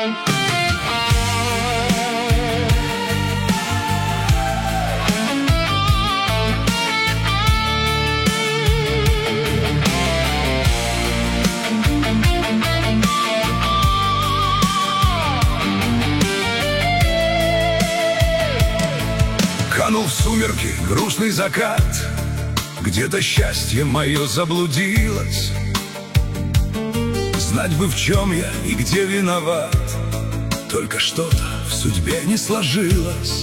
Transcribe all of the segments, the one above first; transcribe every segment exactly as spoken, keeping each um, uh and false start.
Канул в сумерки грустный закат, где-то счастье мое заблудилось. Знать бы, в чем я и где виноват, только что-то в судьбе не сложилось.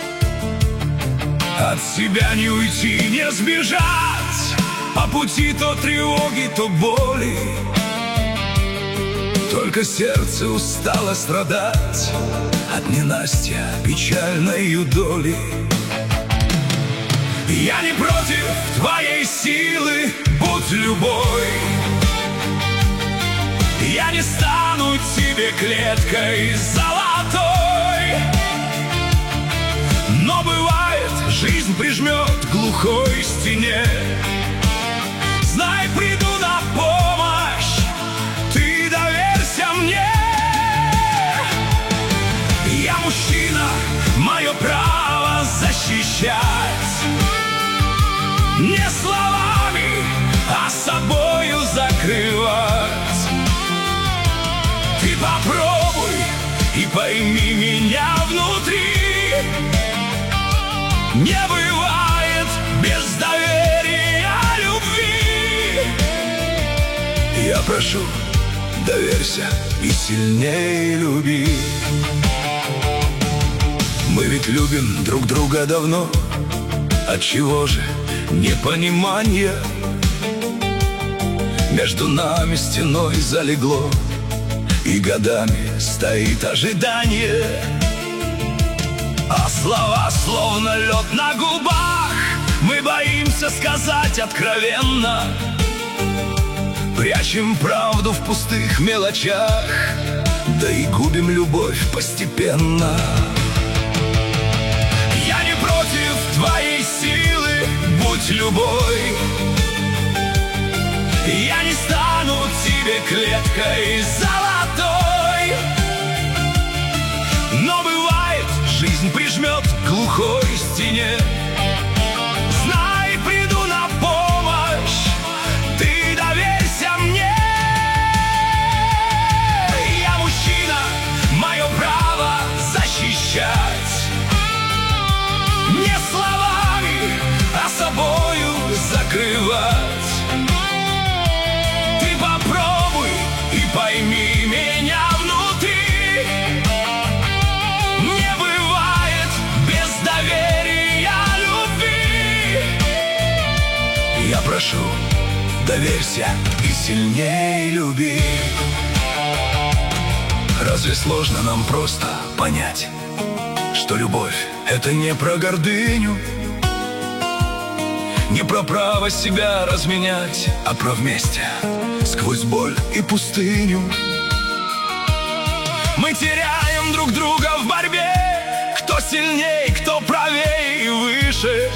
От себя не уйти, не сбежать, по пути то тревоги, то боли. Только сердце устало страдать от ненастья печальной доли. Я не против твоей силы, будь любой. Я не стану тебе клеткой золотой. Но бывает, жизнь прижмет к глухой стене. Знай, приду на помощь, ты доверься мне. Я мужчина, мое право защищать. Не словами, а собою закрывать. Ты попробуй и пойми меня внутри. Не бывает без доверия любви. Я прошу, доверься и сильнее люби. Мы ведь любим друг друга давно. Отчего же непонимание между нами стеной залегло, и годами стоит ожидание. А слова словно лед на губах, мы боимся сказать откровенно. Прячем правду в пустых мелочах, да и губим любовь постепенно. Я не против твоей силы, будь любой. Я не стану тебе клеткой золотой. Но бывает, жизнь прижмет к глухой стене. Знай, приду на помощь, ты доверься мне. Я мужчина, мое право защищать. Не словами, а собою закрывать. Ты попробуй и пойми меня внутри. Не бывает без доверия любви. Я прошу, доверься и сильнее люби. Разве сложно нам просто понять, что любовь — это не про гордыню, не про право себя разменять, а про вместе сквозь боль и пустыню. Мы теряем друг друга в борьбе, кто сильней, кто правее и выше.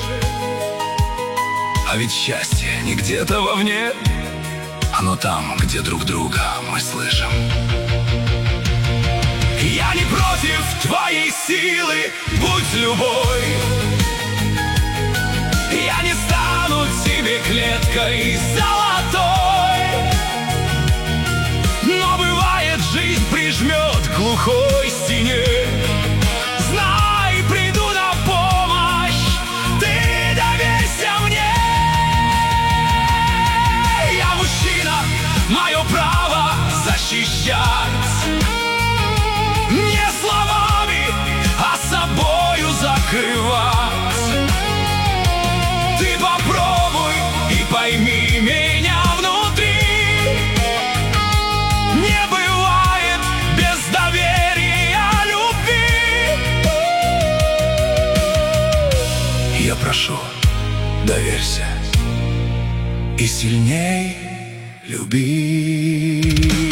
А ведь счастье не где-то вовне, оно там, где друг друга мы слышим. Я не против твоей силы, будь любой. Я не стану тебе клеткой золотой. Но бывает, жизнь прижмет к глухой стене. Знай, приду на помощь, ты доверься мне. Я мужчина, мое право защищать. Не словами, а собою закрывать. Ты попробуй и пойми меня внутри. Не бывает без доверия любви. Я прошу, доверься и сильней люби.